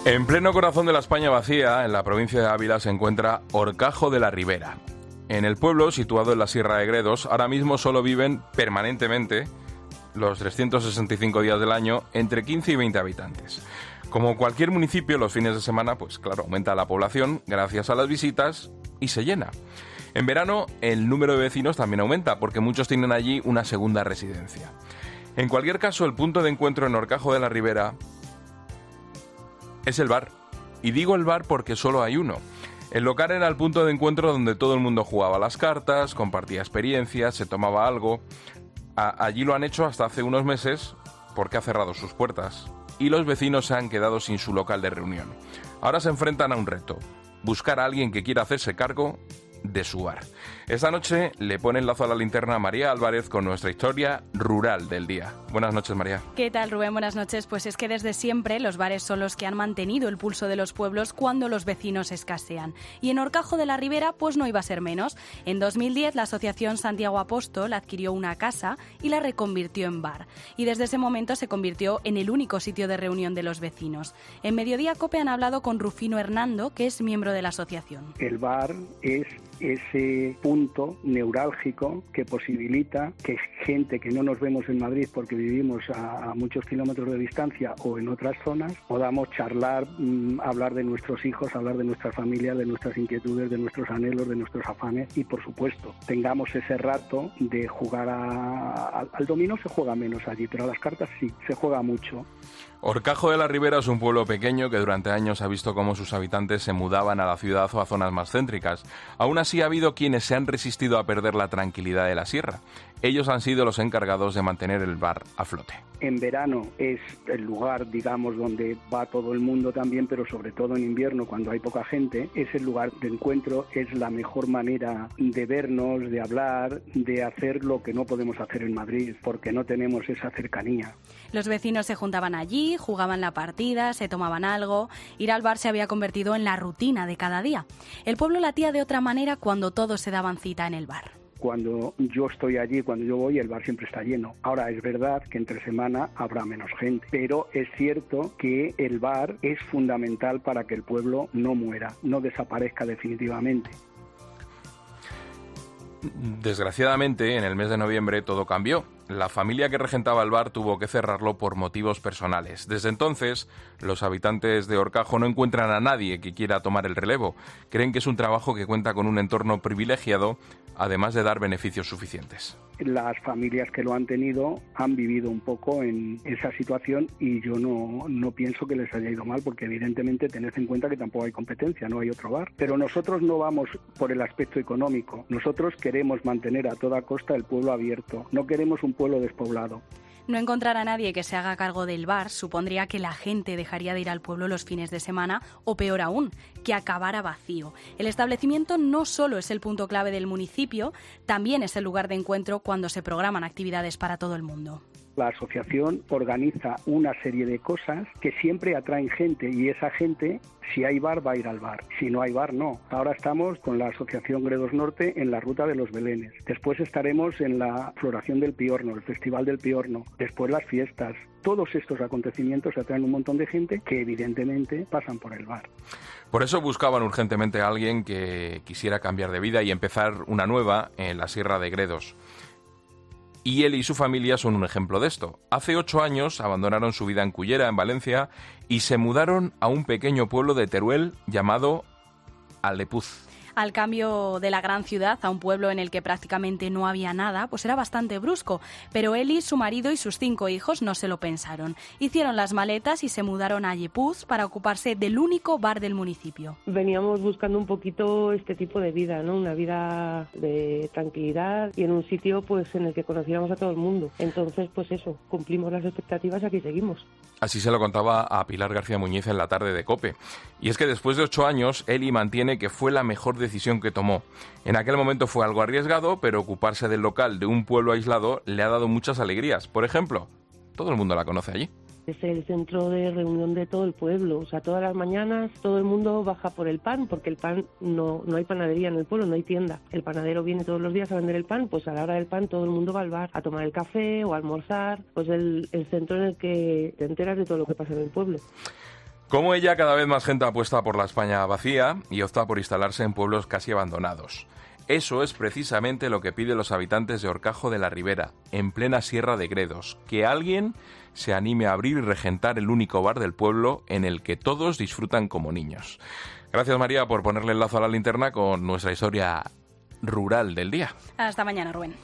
En pleno corazón de la España vacía, en la provincia de Ávila, se encuentra Horcajo de la Ribera. En el pueblo, situado en la Sierra de Gredos, ahora mismo solo viven permanentemente, los 365 días del año, entre 15 y 20 habitantes. Como cualquier municipio, los fines de semana, pues claro, aumenta la población gracias a las visitas y se llena. En verano, el número de vecinos también aumenta, porque muchos tienen allí una segunda residencia. En cualquier caso, el punto de encuentro en Horcajo de la Ribera es el bar. Y digo el bar porque solo hay uno. El local era el punto de encuentro donde todo el mundo jugaba las cartas, compartía experiencias, se tomaba algo. Allí lo han hecho hasta hace unos meses porque ha cerrado sus puertas y los vecinos se han quedado sin su local de reunión. Ahora se enfrentan a un reto: buscar a alguien que quiera hacerse cargo de su bar. Esta noche le pone el lazo a la linterna a María Álvarez con nuestra historia rural del día. Buenas noches, María. ¿Qué tal, Rubén? Buenas noches. Pues es que desde siempre los bares son los que han mantenido el pulso de los pueblos cuando los vecinos escasean. Y en Horcajo de la Ribera pues no iba a ser menos. En 2010 la asociación Santiago Apóstol adquirió una casa y la reconvirtió en bar. Y desde ese momento se convirtió en el único sitio de reunión de los vecinos. En Mediodía Cope han hablado con Rufino Hernando, que es miembro de la asociación. El bar es ese punto neurálgico que posibilita que gente que no nos vemos en Madrid porque vivimos a muchos kilómetros de distancia o en otras zonas, podamos charlar, hablar de nuestros hijos, hablar de nuestra familia, de nuestras inquietudes, de nuestros anhelos, de nuestros afanes y, por supuesto, tengamos ese rato de jugar al dominó. Se juega menos allí, pero a las cartas sí, se juega mucho. Horcajo de la Ribera es un pueblo pequeño que durante años ha visto cómo sus habitantes se mudaban a la ciudad o a zonas más céntricas. Aún así ha habido quienes se han resistido a perder la tranquilidad de la sierra. Ellos han sido los encargados de mantener el bar a flote. En verano es el lugar, digamos, donde va todo el mundo también, pero sobre todo en invierno, cuando hay poca gente, es el lugar de encuentro, es la mejor manera de vernos, de hablar, de hacer lo que no podemos hacer en Madrid, porque no tenemos esa cercanía. Los vecinos se juntaban allí, jugaban la partida, se tomaban algo. Ir al bar se había convertido en la rutina de cada día. El pueblo latía de otra manera cuando todos se daban cita en el bar. Cuando yo estoy allí, cuando yo voy, el bar siempre está lleno. Ahora, es verdad que entre semana habrá menos gente, pero es cierto que el bar es fundamental para que el pueblo no muera, no desaparezca definitivamente. Desgraciadamente, en el mes de noviembre todo cambió. La familia que regentaba el bar tuvo que cerrarlo por motivos personales. Desde entonces, los habitantes de Horcajo no encuentran a nadie que quiera tomar el relevo. Creen que es un trabajo que cuenta con un entorno privilegiado, además de dar beneficios suficientes. Las familias que lo han tenido han vivido un poco en esa situación y yo no pienso que les haya ido mal, porque evidentemente tened en cuenta que tampoco hay competencia, no hay otro bar. Pero nosotros no vamos por el aspecto económico. Nosotros queremos mantener a toda costa el pueblo abierto. No queremos un pueblo despoblado. No encontrar a nadie que se haga cargo del bar supondría que la gente dejaría de ir al pueblo los fines de semana o, peor aún, que acabara vacío. El establecimiento no solo es el punto clave del municipio, también es el lugar de encuentro cuando se programan actividades para todo el mundo. La asociación organiza una serie de cosas que siempre atraen gente y esa gente, si hay bar, va a ir al bar. Si no hay bar, no. Ahora estamos con la asociación Gredos Norte en la Ruta de los Belenes. Después estaremos en la Floración del Piorno, el Festival del Piorno. Después las fiestas. Todos estos acontecimientos atraen un montón de gente que evidentemente pasan por el bar. Por eso buscaban urgentemente a alguien que quisiera cambiar de vida y empezar una nueva en la Sierra de Gredos. Y él y su familia son un ejemplo de esto. Hace 8 años abandonaron su vida en Cullera, en Valencia, y se mudaron a un pequeño pueblo de Teruel llamado Alepuz. Al cambio de la gran ciudad a un pueblo en el que prácticamente no había nada, pues era bastante brusco. Pero Eli, su marido y sus 5 hijos no se lo pensaron. Hicieron las maletas y se mudaron a Alepuz para ocuparse del único bar del municipio. Veníamos buscando un poquito este tipo de vida, ¿no? Una vida de tranquilidad y en un sitio pues en el que conociéramos a todo el mundo. Entonces, pues eso, cumplimos las expectativas, aquí seguimos. Así se lo contaba a Pilar García Muñiz en la tarde de COPE. Y es que después de 8 años, Eli mantiene que fue la mejor decisión que tomó. En aquel momento fue algo arriesgado, pero ocuparse del local de un pueblo aislado le ha dado muchas alegrías. Por ejemplo, todo el mundo la conoce allí. Es el centro de reunión de todo el pueblo, o sea, todas las mañanas todo el mundo baja por el pan, porque el pan no hay panadería en el pueblo, no hay tienda. El panadero viene todos los días a vender el pan, pues a la hora del pan todo el mundo va al bar a tomar el café o a almorzar, pues el centro en el que te enteras de todo lo que pasa en el pueblo. Como ella, cada vez más gente apuesta por la España vacía y opta por instalarse en pueblos casi abandonados. Eso es precisamente lo que piden los habitantes de Horcajo de la Ribera, en plena Sierra de Gredos, que alguien se anime a abrir y regentar el único bar del pueblo en el que todos disfrutan como niños. Gracias, María, por ponerle el lazo a la linterna con nuestra historia rural del día. Hasta mañana, Rubén.